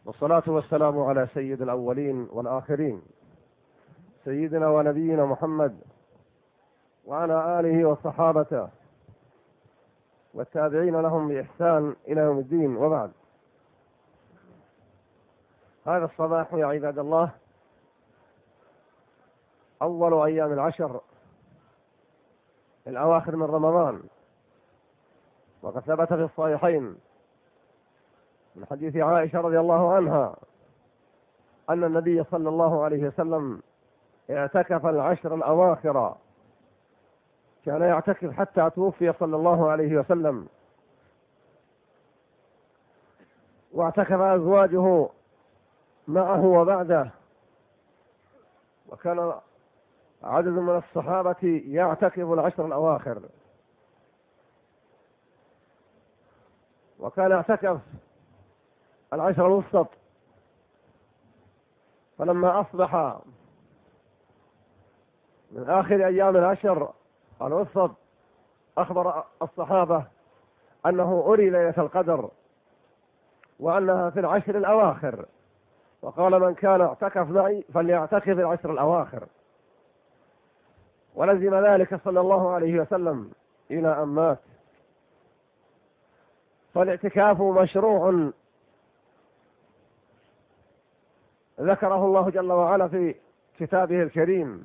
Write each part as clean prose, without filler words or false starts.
والصلاة والسلام على سيد الأولين والآخرين سيدنا ونبينا محمد وعلى آله وصحابته والتابعين لهم بإحسان إلى يوم الدين، وبعد. هذا الصباح يا عباد الله أول أيام العشر الأواخر من رمضان، وقد ثبت في الصحيحين من حديث عائشة رضي الله عنها أن النبي صلى الله عليه وسلم اعتكف العشر الأواخر، كان يعتكف حتى توفي صلى الله عليه وسلم، واعتكف أزواجه معه وبعده، وكان عدد من الصحابة يعتكف العشر الأواخر، وكان يعتكف العشر الوسط. فلما أصبح من آخر أيام العشر الوسط أخبر الصحابة أنه أري ليلة القدر وأنها في العشر الأواخر، وقال: من كان اعتكف معي فليعتكف العشر الأواخر. ولزم ذلك صلى الله عليه وسلم إلى أن مات. فالاعتكاف مشروع ذكره الله جل وعلا في كتابه الكريم،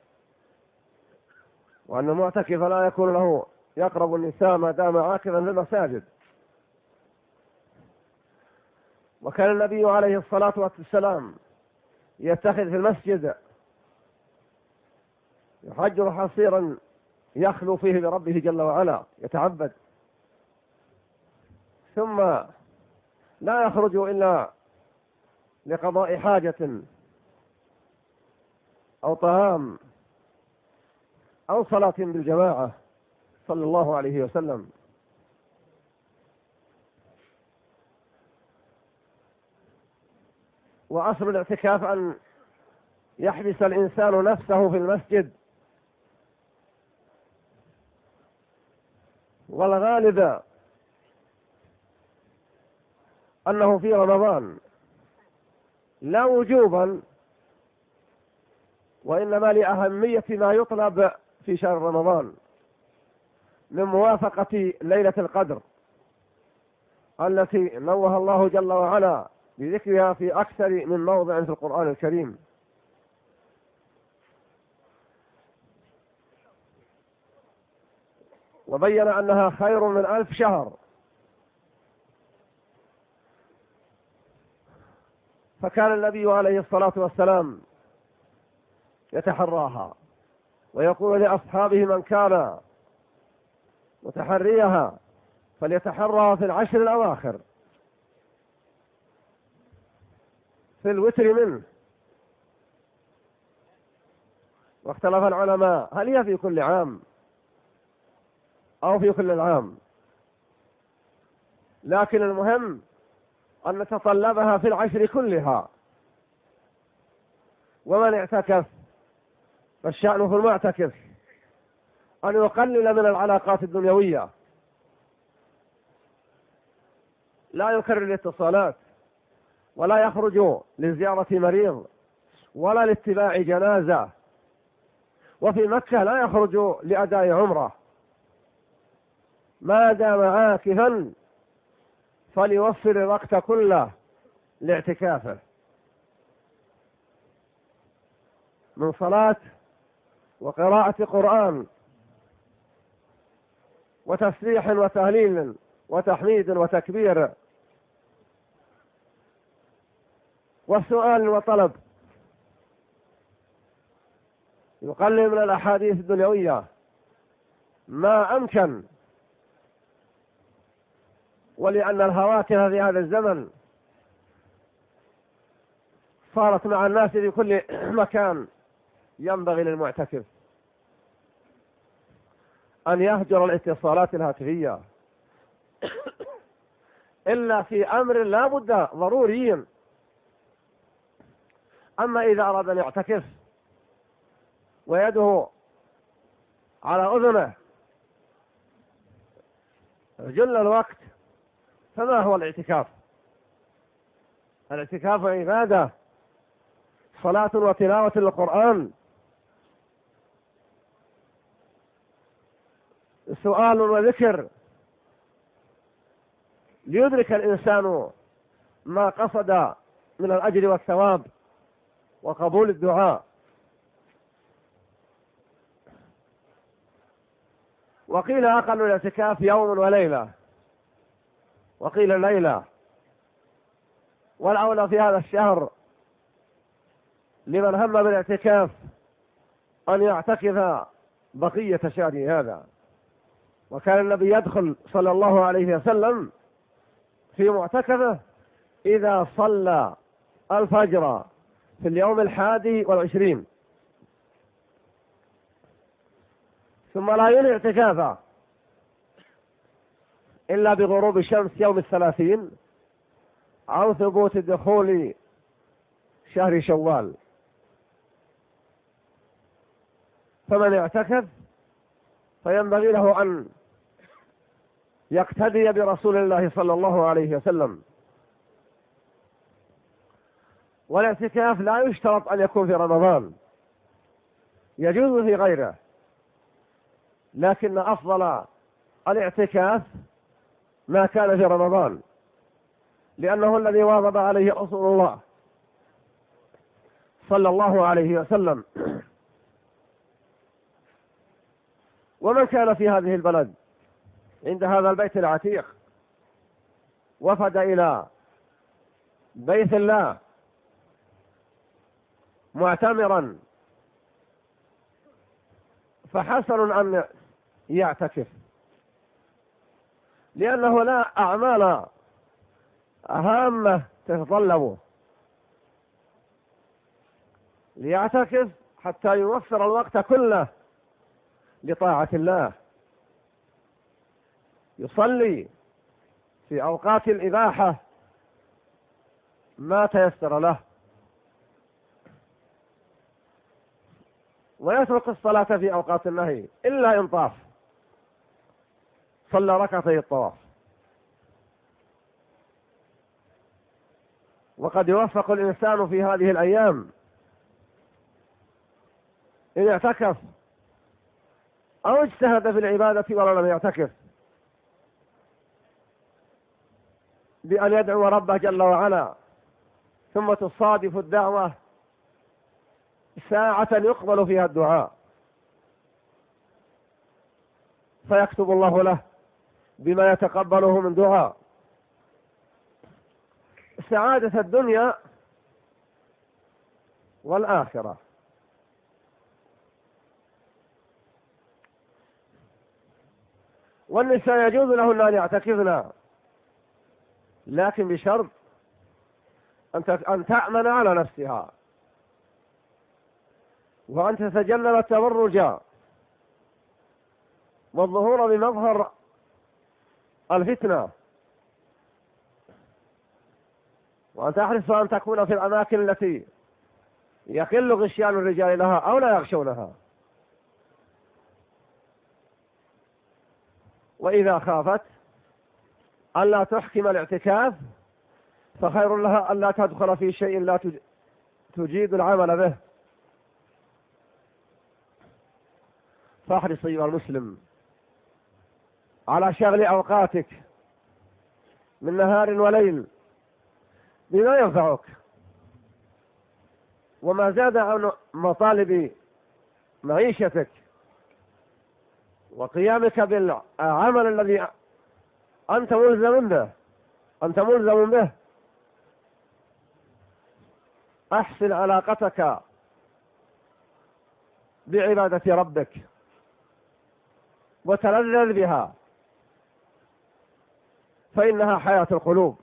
وأن المعتكف لا يكون له يقرب النساء ما دام عاكفا في المساجد. وكان النبي عليه الصلاة والسلام يتخذ في المسجد يحجر حصيرا يخلو فيه بربه جل وعلا يتعبد، ثم لا يخرج إلا لقضاء حاجة أو طعام أو صلاة بالجماعة صلى الله عليه وسلم. وأصل الاعتكاف أن يحبس الإنسان نفسه في المسجد، والغالب أنه في رمضان لا وجوبا، وإنما لأهمية ما يطلب في شهر رمضان من موافقة ليلة القدر التي نوه الله جل وعلا بذكرها في أكثر من موضع في القرآن الكريم. وبين أنها خير من 1000 شهر. فكان النبي عليه الصلاة والسلام يتحراها ويقول لأصحابه: من كان متحريها فليتحرها في العشر الأواخر في الوتر منه. واختلف العلماء هل هي في كل عام أو في كل العام، لكن المهم أن نتطلبها في العشر كلها. ومن اعتكف فالشأن في المعتكف أن يقلل من العلاقات الدنيوية، لا يكرر الاتصالات، ولا يخرج لزيارة مريض ولا لاتباع جنازة، وفي مكة لا يخرج لأداء عمرة. ما دام عاكفا فليوفر الوقت كله لاعتكافه من صلاة وقراءة قرآن وتسبيح وتهليل وتحميد وتكبير وسؤال وطلب. يقلل من الأحاديث الدنيوية ما أمكن، ولأن الهواتف في هذا الزمن صارت مع الناس في كل مكان. ينبغي للمعتكف أن يهجر الاتصالات الهاتفية إلا في أمر لا بد ضروري. أما إذا أراد أن يعتكف ويده على أذنه جل الوقت، فما هو الاعتكاف؟ الاعتكاف عبادة، صلاة وتلاوة للقرآن، سؤال وذكر، ليدرك الإنسان ما قصد من الأجر والثواب وقبول الدعاء. وقيل أقل الاعتكاف يوم وليلة، وقيل ليلة، والأولى في هذا الشهر لمن هم بالاعتكاف أن يعتكف بقية شهر هذا. وكان النبي يدخل صلى الله عليه وسلم في معتكفه إذا صلى الفجر في اليوم 21، ثم لا ينهي اعتكافه إلا بغروب شمس يوم 30 أو ثبوت دخول شهر شوال. فمن اعتكف فينبغي له أن يقتدي برسول الله صلى الله عليه وسلم. والاعتكاف لا يشترط أن يكون في رمضان، يجوز في غيره، لكن أفضل الاعتكاف ما كان في رمضان، لأنه الذي واظب عليه رسول الله صلى الله عليه وسلم. ومن كان في هذه البلد عند هذا البيت العتيق وفد إلى بيت الله معتمرا فحسن أن يعتكف، لأنه لا أعمال هامة تتطلبه، ليعتكف حتى يوفر الوقت كله لطاعة الله، يصلي في أوقات الإباحة ما تيسر له، ويترك الصلاة في أوقات النهي إلا إن طاف صلى ركعتي الطواف. وقد يوفق الإنسان في هذه الأيام إن اعتكف أو اجتهد في العبادة ولو لم يعتكف بأن يدعو ربه جل وعلا، ثم تصادف الدعوة ساعة يقبل فيها الدعاء فيكتب الله له بما يتقبله من دعاء. سعادة الدنيا والآخرة. والنساء يجوز لهن أن يعتكفن، لكن بشرط أن تأمن على نفسها، وأن تتجنب التبرج والظهور بمظهر الفتنة، وأن تحرص أن تكون في الأماكن التي يقل غشيان الرجال لها أو لا يغشونها. وإذا خافت ألا تحكم الاعتكاف فخير لها ألا تدخل في شيء لا تجيد العمل به. فاحرص أيها المسلم على شغل أوقاتك من نهار وليل بما ينفعك، وما زاد عن مطالب معيشتك وقيامك بالعمل الذي أنت ملزم به. أحسن علاقتك بعبادة ربك وتلذذ بها، فإنها حياة القلوب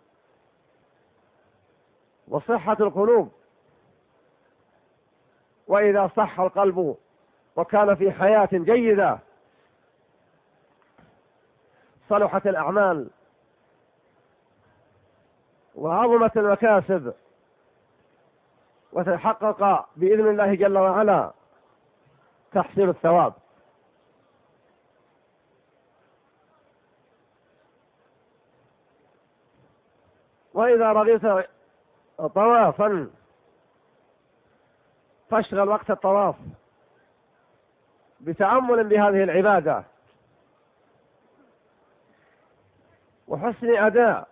وصحة القلوب. وإذا صح القلب وكان في حياة جيدة صلحت الأعمال وعظمت المكاسب، وتحقق بإذن الله جل وعلا تحصيل الثواب. وإذا رغبت طوافا، فاشغل وقت الطواف بتأمل بهذه العبادة وحسن أداء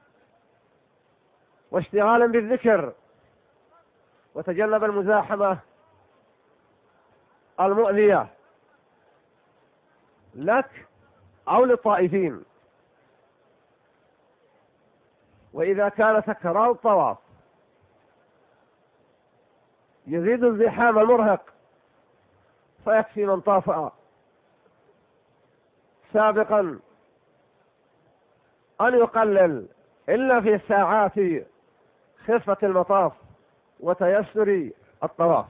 واشتغالا بالذكر، وتجنب المزاحمة المؤذية لك أو للطائفين. وإذا كان تكرار الطواف يزيد الزحام المرهق، فيكفي من طاف سابقا أن يقلل إلا في ساعات خفة المطاف وتيسر الطواف.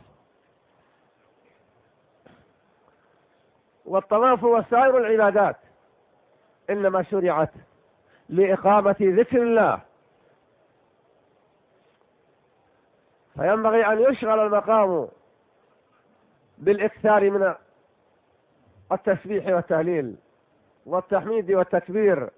والطواف وسائر العبادات إنما شرعت لإقامة ذكر الله، فينبغي أن يشغل المقام بالإكثار من التسبيح والتهليل والتحميد والتكبير،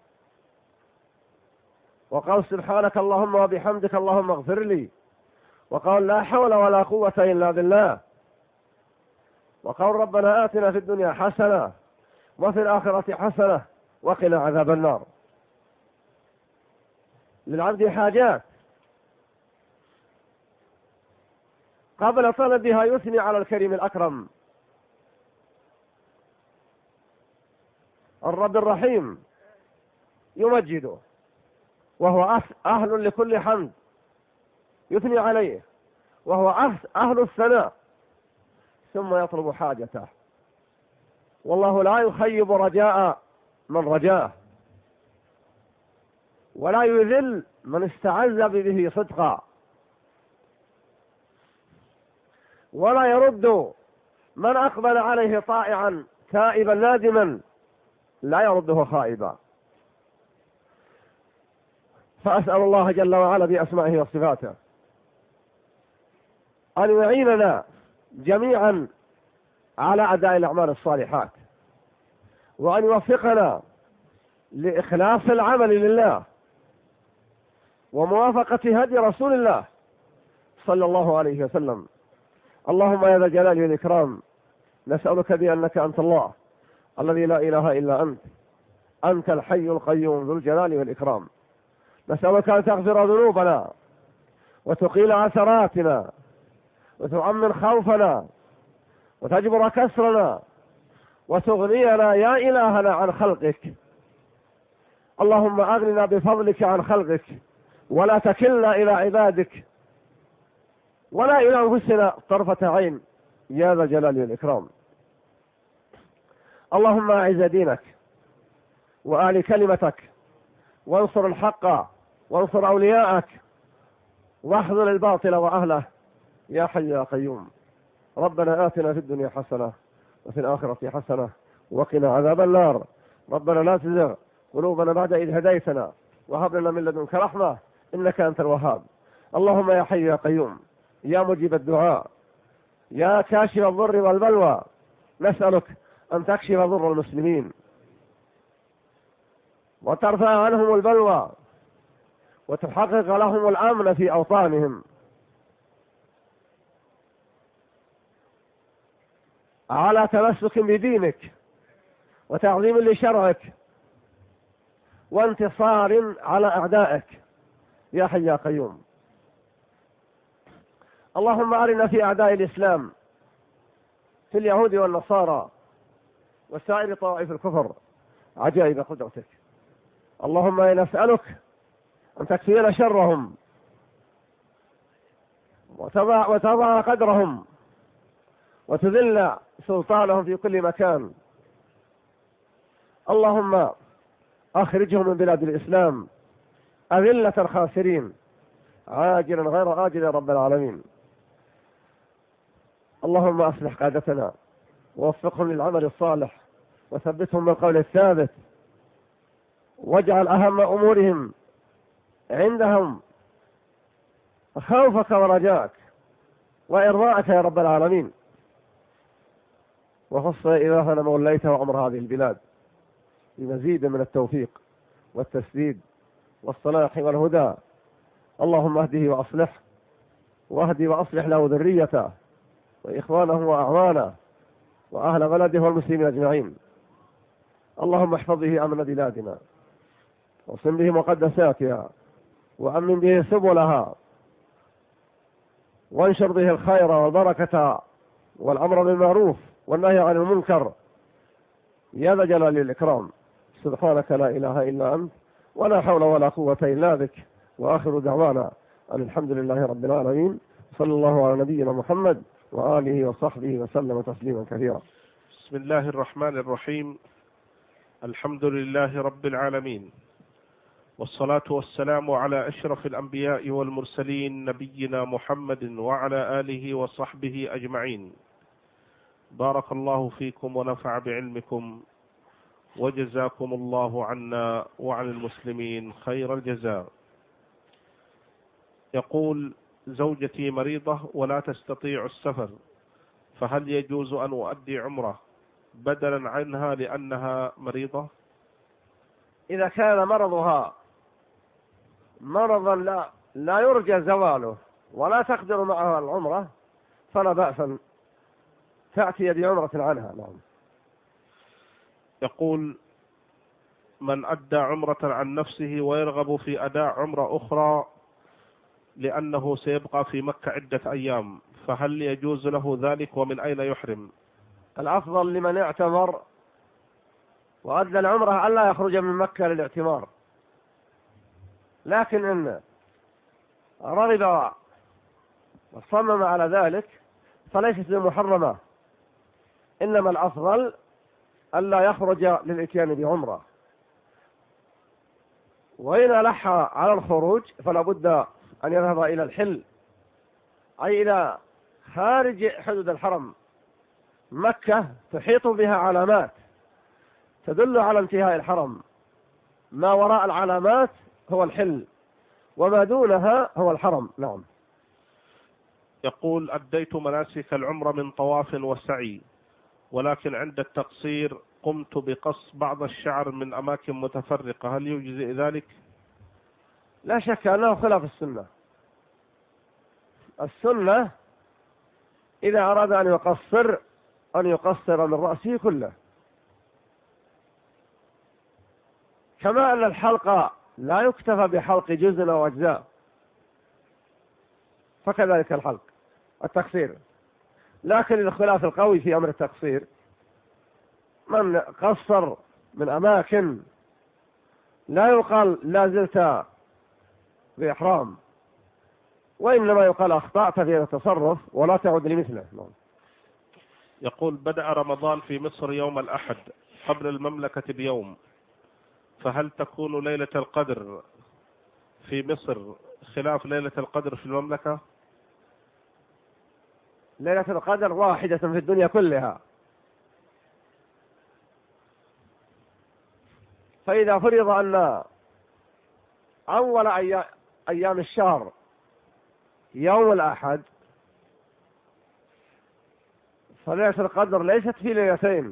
وقال سبحانك اللهم وبحمدك اللهم اغفر لي، وقال لا حول ولا قوة إلا بالله، وقال ربنا آتنا في الدنيا حسنة وفي الآخرة حسنة وقنا عذاب النار. للعبد حاجات قبل طلبها يثني على الكريم الأكرم الرب الرحيم يمجده، وهو أهل لكل حمد يثني عليه، وهو أهل الثناء، ثم يطلب حاجته. والله لا يخيب رجاء من رجاه، ولا يذل من استعز به صدقا، ولا يرد من أقبل عليه طائعا تائبا نادما، لا يرده خائبا. فأسأل الله جل وعلا بأسمائه وصفاته أن يعيننا جميعا على أداء الأعمال الصالحات، وأن يوفقنا لإخلاص العمل لله وموافقة هدي رسول الله صلى الله عليه وسلم. اللهم يا ذا الجلال والإكرام نسألك بأنك أنت الله الذي لا إله إلا أنت، أنت الحي القيوم ذو الجلال والإكرام. نسألك أن تغفر ذنوبنا وتقيل عثراتنا وتؤمن خوفنا وتجبر كسرنا وتغنينا يا إلهنا عن خلقك. اللهم أغننا بفضلك عن خلقك، ولا تكلنا إلى عبادك ولا إلى أنفسنا طرفة عين يا ذا الجلال والإكرام. اللهم أعز دينك وأعل كلمتك، وانصر الحق وانصر أولياءك، واحذر الباطل وأهله يا حي يا قيوم. ربنا آتنا في الدنيا حسنة وفي الآخرة حسنة وقنا عذاب النار. ربنا لا تزغ قلوبنا بعد إذ هديتنا وهب لنا من لدنك رحمة إنك أنت الوهاب. اللهم يا حي يا قيوم يا مجيب الدعاء يا كاشف الضر والبلوى، نسألك أن تكشف ضر المسلمين وترفع عنهم البلوى وتحقق لهم الأمن في أوطانهم، على تمسك بدينك وتعظيم لشرعك وانتصار على أعدائك يا حي يا قيوم. اللهم أرنا في أعداء الإسلام في اليهود والنصارى وسائر طوائف الكفر عجائب قدرتك. اللهم إنا نسألك أن تكفينا شرهم وتضع قدرهم وتذل سلطانهم في كل مكان. اللهم أخرجهم من بلاد الإسلام أذلة الخاسرين عاجلا غير آجل يا رب العالمين. اللهم أصلح قادتنا ووفقهم للعمل الصالح وثبتهم بالقول الثابت، واجعل أهم أمورهم عندهم خوفك ورجاك وإرضاءك يا رب العالمين. وخص إلهنا موليت وأمر هذه البلاد بمزيد من التوفيق والتسديد والصلاح والهدى اللهم اهده وأصلح، واهدي وأصلح له ذريته وإخوانه وأعوانه وأهل بلده والمسلمين أجمعين. اللهم احفظ به أمن بلادنا، واصم به مقدساتها، وأمن به سبلها، وانشر به الخير والبركة والأمر بالمعروف والنهي عن المنكر يا ذا الجلال والإكرام. سبحانك لا إله إلا أنت، ولا حول ولا قوة إلا بك. وآخر دعوانا أن الحمد لله رب العالمين، صلى الله على نبينا محمد وآله وصحبه وسلم تسليما كثيرا. بسم الله الرحمن الرحيم. الحمد لله رب العالمين، والصلاة والسلام على أشرف الأنبياء والمرسلين نبينا محمد وعلى آله وصحبه أجمعين. بارك الله فيكم ونفع بعلمكم، وجزاكم الله عنا وعن المسلمين خير الجزاء. يقول: زوجتي مريضة ولا تستطيع السفر، فهل يجوز أن أؤدي عمرة بدلا عنها لأنها مريضة؟ إذا كان مرضها مرضا لا يرجى زواله ولا تقدر معها العمرة فلا بأس أن تأتي بعمرة عنها. نعم. يقول: من أدى عمرة عن نفسه ويرغب في أداء عمرة أخرى لأنه سيبقى في مكة عدة أيام، فهل يجوز له ذلك ومن أين يحرم؟ الأفضل لمن اعتمر وأدى العمرة ألا يخرج من مكة للاعتمار، لكن إن رغب وصمم على ذلك فليست بمحرمة، إنما الأفضل ألا يخرج للإتيان بعمرة. وإن ألح على الخروج فلا بد أن يذهب إلى الحل، أي إلى خارج حدود الحرم. مكة تحيط بها علامات تدل على انتهاء الحرم، ما وراء العلامات هو الحل، وما دونها هو الحرم. نعم. يقول: أديت مناسك العمرة من طواف وسعي، ولكن عند التقصير قمت بقص بعض الشعر من أماكن متفرقة، هل يجزئ ذلك؟ لا شك أنه خلاف السنة. السنة إذا أراد أن يقصر من رأسه كله، كما أن الحلق لا يكتفى بحلق جزء أو أجزاء، فكذلك التقصير. لكن الخلاف القوي في أمر التقصير، من قصر من أماكن لا يقال لا زلت بإحرام، وإنما يقال أخطأت في التصرف ولا تعود لمثله. يقول: بدأ رمضان في مصر يوم الأحد قبل المملكة بيوم، فهل تكون ليلة القدر في مصر خلاف ليلة القدر في المملكة؟ ليلة القدر واحدة في الدنيا كلها، فإذا فرض أن أول أيام الشهر يوم الأحد، فليلة القدر ليست في ليلتين،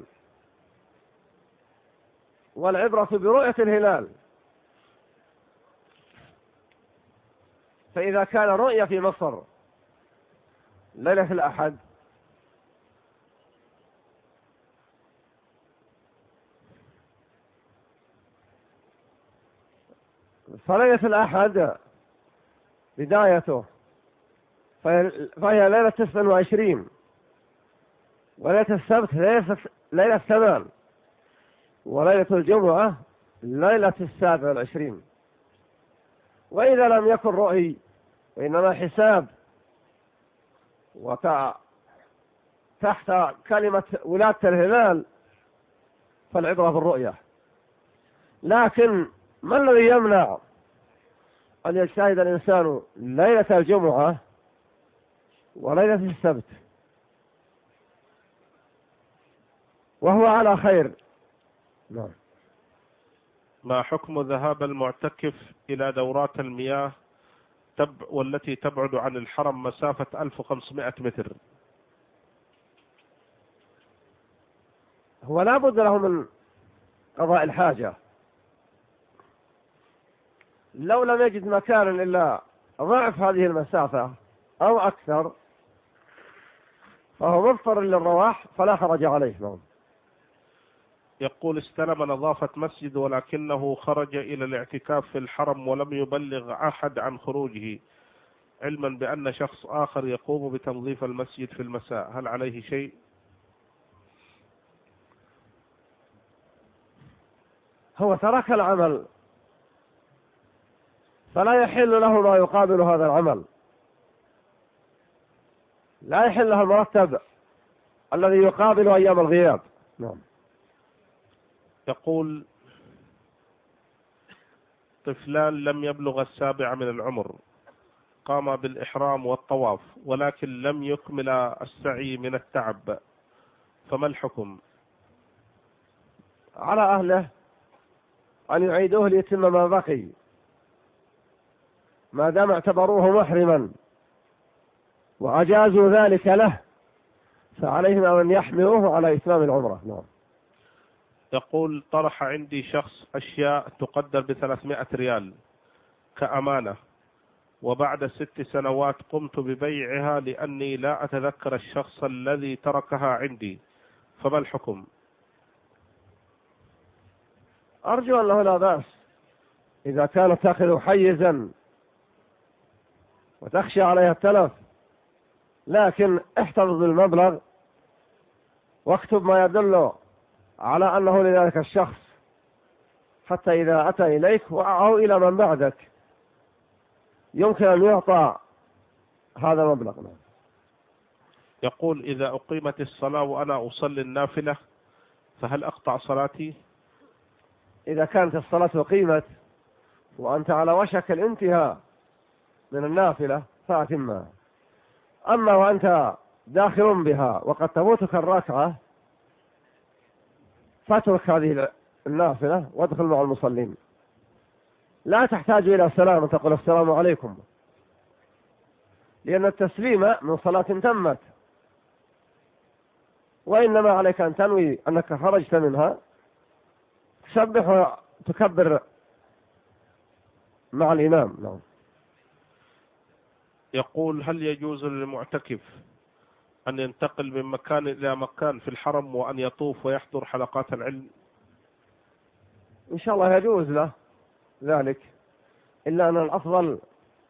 والعبرة برؤية الهلال. فإذا كان رؤية في مصر ليلة الأحد، فليلة الأحد بدايته فهي ليلة 29، وليلة السبت ليلة 8، وليلة الجمعة ليلة 27. وإذا لم يكن رؤي وإنما حساب تحت كلمة ولادة الهلال فالعبرة بالرؤية. لكن ما الذي يمنع أن يجتهد الإنسان ليلة الجمعة وليلة السبت وهو على خير؟ نعم. ما حكم ذهاب المعتكف إلى دورات المياه والتي تبعد عن الحرم مسافة 1500 متر؟ هو لا بد له من قضاء الحاجة. لو لم يجد مكانا إلا ضعف هذه المسافة أو أكثر فهو مضطر للرواح فلا حرج عليه. نعم. يقول استلم نظافة مسجد ولكنه خرج إلى الاعتكاف في الحرم ولم يبلغ أحد عن خروجه، علما بأن شخص آخر يقوم بتنظيف المسجد في المساء، هل عليه شيء؟ هو ترك العمل فلا يحل له ما يقابل هذا العمل، لا يحل له المرتب الذي يقابل أيام الغياب. نعم. يقول طفلان لم يبلغ 7 من العمر قام بالإحرام والطواف ولكن لم يكمل السعي من التعب، فما الحكم؟ على أهله أن يعيدوه ليتم ما بقي ما دام اعتبروه محرما وأجازوا ذلك له، فعليهم أن يحملوه على إتمام العمرة. نعم. يقول طرح عندي شخص أشياء تقدر ب300 ريال كأمانة، وبعد 6 سنوات قمت ببيعها لأني لا أتذكر الشخص الذي تركها عندي، فما الحكم؟ أرجو أنه لا بأس إذا كانت تأخذ حيزا وتخشى عليها التلف، لكن احتفظ بالمبلغ واكتب ما يدل على أنه لذلك الشخص حتى إذا أتى إليك أو إلى من بعدك يمكن أن يعطى هذا المبلغ. يقول إذا أقيمت الصلاة وأنا أصلي النافلة فهل أقطع صلاتي؟ إذا كانت الصلاة أقيمت وأنت على وشك الانتهاء من النافلة فأتمها، أما وأنت داخل بها وقد تفوتك الركعة فاترك هذه النافلة وادخل مع المصلين، لا تحتاج إلى سلام تقول السلام عليكم، لأن التسليم من صلاة تمت، وإنما عليك أن تنوي أنك خرجت منها تسبح وتكبر مع الإمام. نعم. يقول هل يجوز للمعتكف أن ينتقل من مكان إلى مكان في الحرم وأن يطوف ويحضر حلقات العلم؟ إن شاء الله يجوز له ذلك، إلا أن الأفضل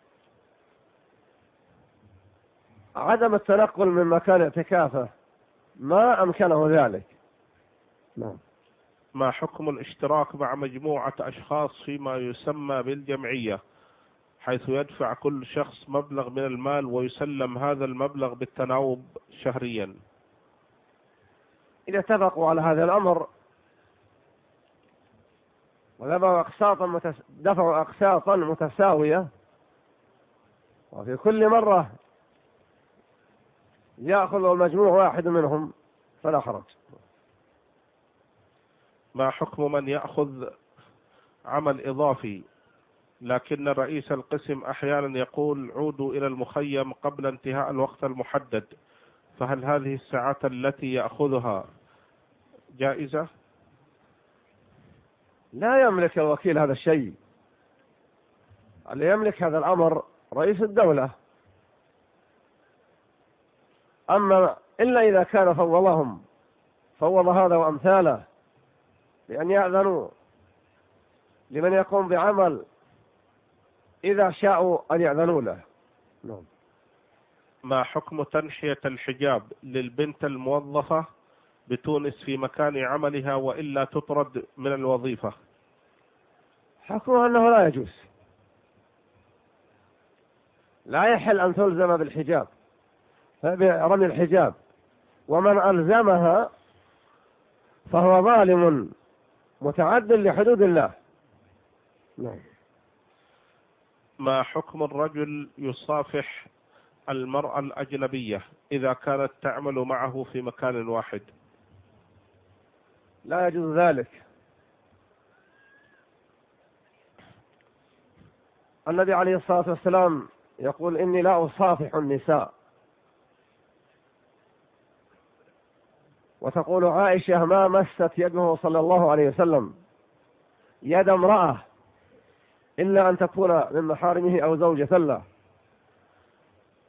عدم التنقل من مكان اعتكافه ما أمكنه ذلك. نعم. ما حكم الاشتراك مع مجموعة أشخاص فيما يسمى بالجمعية، حيث يدفع كل شخص مبلغ من المال ويسلم هذا المبلغ بالتناوب شهريا؟ إذا اتفقوا على هذا الأمر ودفعوا أقساطا متساوية وفي كل مرة يأخذ المجموع واحد منهم فلا حرج. ما حكم من يأخذ عمل إضافي لكن رئيس القسم أحيانا يقول عودوا إلى المخيم قبل انتهاء الوقت المحدد، فهل هذه الساعات التي يأخذها جائزة؟ لا يملك الوكيل هذا الشيء، اللي يملك هذا الأمر رئيس الدولة، أما إلا إذا كان فوض هذا وأمثاله بأن يأذنوا لمن يقوم بعمل إذا شاءوا أن يأذنوا له. نعم. ما حكم تنحية الحجاب للبنت الموظفة بتونس في مكان عملها وإلا تطرد من الوظيفة؟ حكمه أنه لا يجوز، لا يحل أن تلزم بالحجاب برمي الحجاب، ومن ألزمها فهو ظالم متعد لحدود الله. نعم. ما حكم الرجل يصافح المرأة الأجنبية إذا كانت تعمل معه في مكان واحد؟ لا يجوز ذلك. النبي عليه الصلاة والسلام يقول إني لا أصافح النساء، وتقول عائشة ما مست يده صلى الله عليه وسلم يد امرأة إلا أن تكون من محارمه أو زوجة له.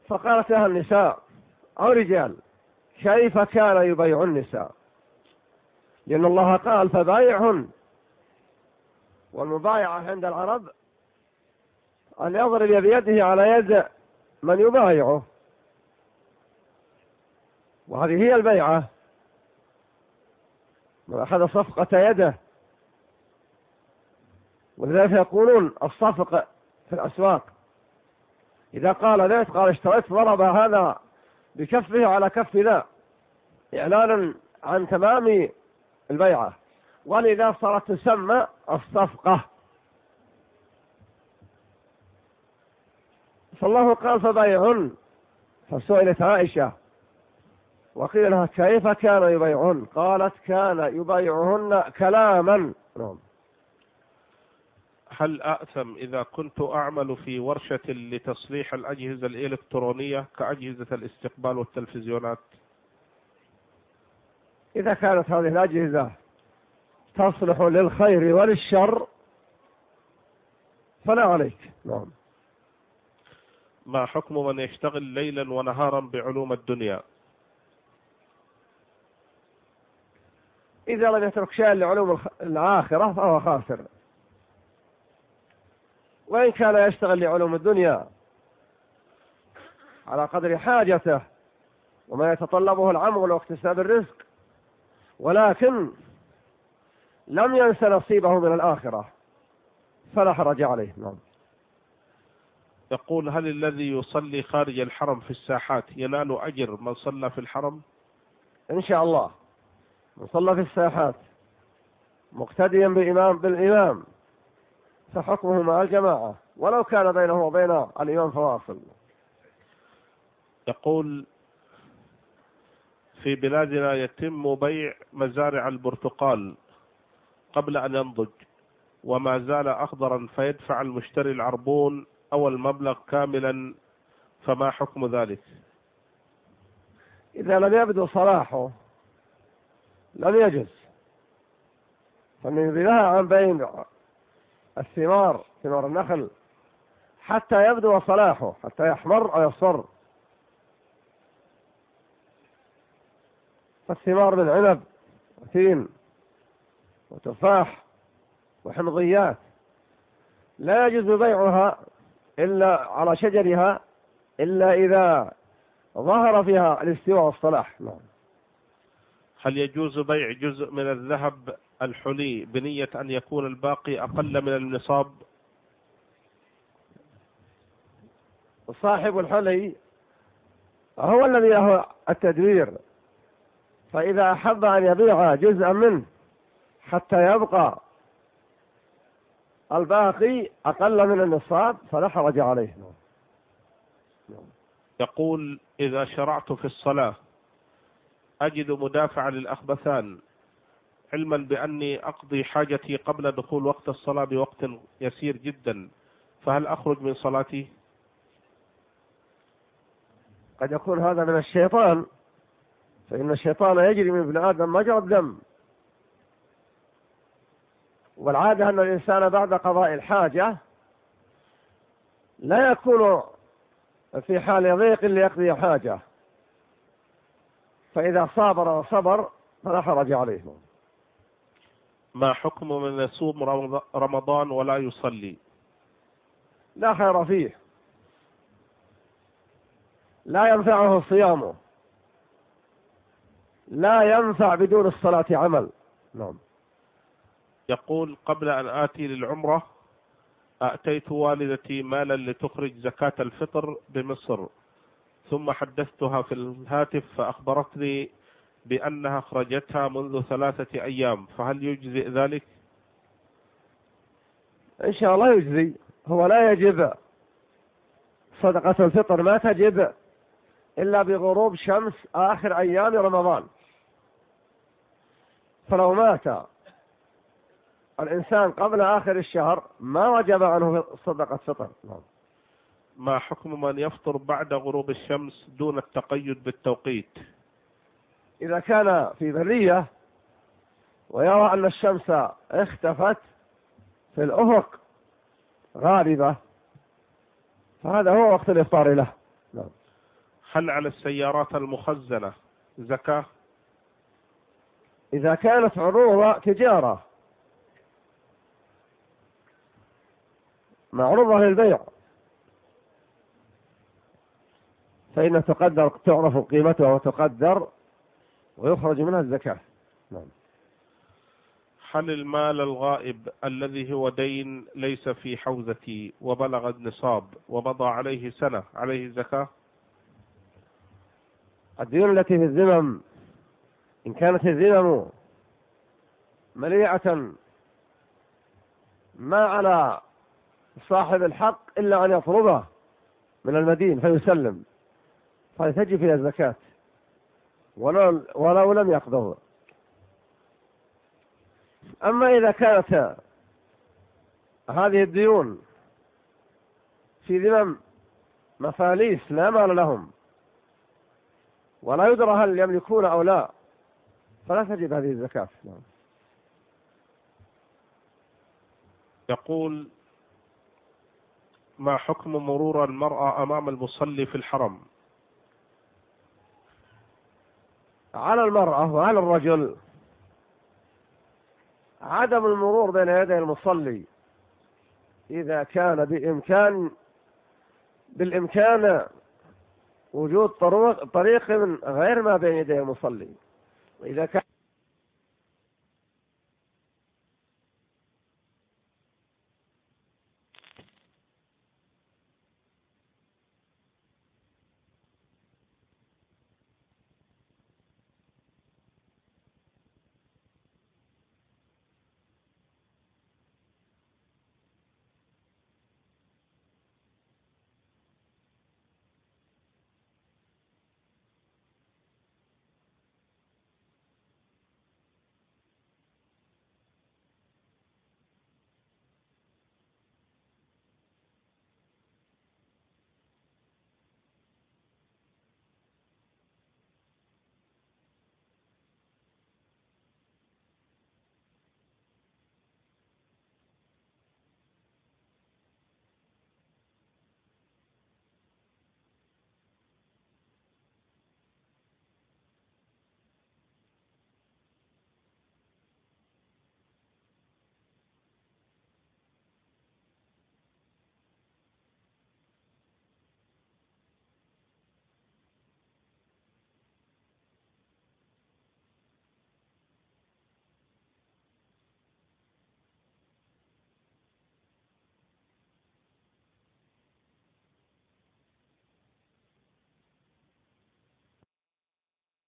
فقالت لها النساء أو رجال: كيف كان يبايع النساء؟ لأن الله قال: فبايعهن. والمبايعة عند العرب أن يضرب بيده على يد من يبايعه، وهذه هي البيعة. من أخذ صفقة يده، ولذلك يقولون الصفق في الأسواق، إذا قال ذات قال اشتريت، ضرب هذا بكفه على كف ذا إعلانا عن تمام البيعة، ولذا صارت تسمى الصفقة. فالله قال: فبايعهن. فسئلت عائشة وقيل لها: كيف كان يبايعهن؟ قالت: كان يبايعهن كلاما. هل أأثم إذا كنت أعمل في ورشة لتصليح الأجهزة الإلكترونية كأجهزة الاستقبال والتلفزيونات؟ إذا كانت هذه الأجهزة تصلح للخير وللشر فلا عليك. نعم. ما حكم من يشتغل ليلا ونهارا بعلوم الدنيا؟ إذا لم يترك شيئا لعلوم الآخرة فهو خاسر، وإن كان يشتغل لعلوم الدنيا على قدر حاجته وما يتطلبه العمل واكتساب الرزق، ولكن لم ينس نصيبه من الآخرة فلا حرج عليه. نعم. يقول: هل الذي يصلي خارج الحرم في الساحات ينال أجر من صلى في الحرم؟ إن شاء الله. من صلى في الساحات مقتديا بالإمام فحكمه مع الجماعة، ولو كان بينه وبين الإمام فواصل. يقول: في بلادنا يتم بيع مزارع البرتقال قبل أن ينضج وما زال أخضرا، فيدفع المشتري العربون أو المبلغ كاملا، فما حكم ذلك؟ إذا لم يبدو صلاحه لم يجز، فننزلها عن بين الثمار، ثمار النخل، حتى يبدو صلاحه، حتى يحمر أو يصفر. فالثمار من عنب وتين وتفاح وحمضيات لا يجوز بيعها إلا على شجرها إلا إذا ظهر فيها الاستواء والصلاح. نعم. هل يجوز بيع جزء من الذهب الحلي بنية أن يكون الباقي أقل من النصاب؟ صاحب الحلي هو الذي له التدوير، فإذا أحب أن يبيع جزءا منه حتى يبقى الباقي أقل من النصاب فلا حرج عليه. يقول: إذا شرعت في الصلاة أجد مدافع للأخبثان، علما بأني أقضي حاجتي قبل دخول وقت الصلاة بوقت يسير جدا، فهل أخرج من صلاتي؟ قد يكون هذا من الشيطان، فإن الشيطان يجري من ابن آدم مجرى الدم، والعادة أن الإنسان بعد قضاء الحاجة لا يكون في حال ضيق ليقضي حاجة، فإذا صابر وصبر فلا حرج عليه. ما حكم من يصوم رمضان ولا يصلي؟ لا خير فيه، لا ينفعه صيامه، لا ينفع بدون الصلاة عمل. نعم. يقول: قبل أن آتي للعمرة أتيت والدتي مالا لتخرج زكاة الفطر بمصر، ثم حدثتها في الهاتف فأخبرتني بأنها أخرجتها منذ 3 أيام، فهل يجزئ ذلك؟ إن شاء الله يجزي. هو لا يجب صدقة الفطر، ما تجب إلا بغروب شمس آخر أيام رمضان، فلو مات الإنسان قبل آخر الشهر ما وجب عنه صدقة فطر. ما حكم من يفطر بعد غروب الشمس دون التقيد بالتوقيت؟ إذا كان في برية ويرى أن الشمس اختفت في الأفق غالبة فهذا هو وقت الإفطار له. نعم. هل على السيارات المخزنة زكاة؟ إذا كانت عروض تجارة معروضة للبيع فإنها تقدر، تعرف قيمتها وتقدر ويخرج منها الزكاة. نعم. هل المال الغائب الذي هو دين ليس في حوزتي وبلغ النصاب ومضى عليه سنة عليه زكاة؟ الديون التي في الذمم إن كانت الذمم مليئة ما على صاحب الحق إلا أن يطلبه من المدين فيسلم، فتجب فيها الزكاة ولو لم يقضه. أما إذا كانت هذه الديون في ذمم مفاليس لا مال لهم ولا يدرى هل يملكون أو لا فلا تجب هذه الزكاة. يقول: ما حكم مرور المرأة أمام المصلي في الحرم؟ على المرأة وعلى الرجل عدم المرور بين يدي المصلي إذا كان بالإمكان وجود طريق من غير ما بين يدي المصلي، وإذا كان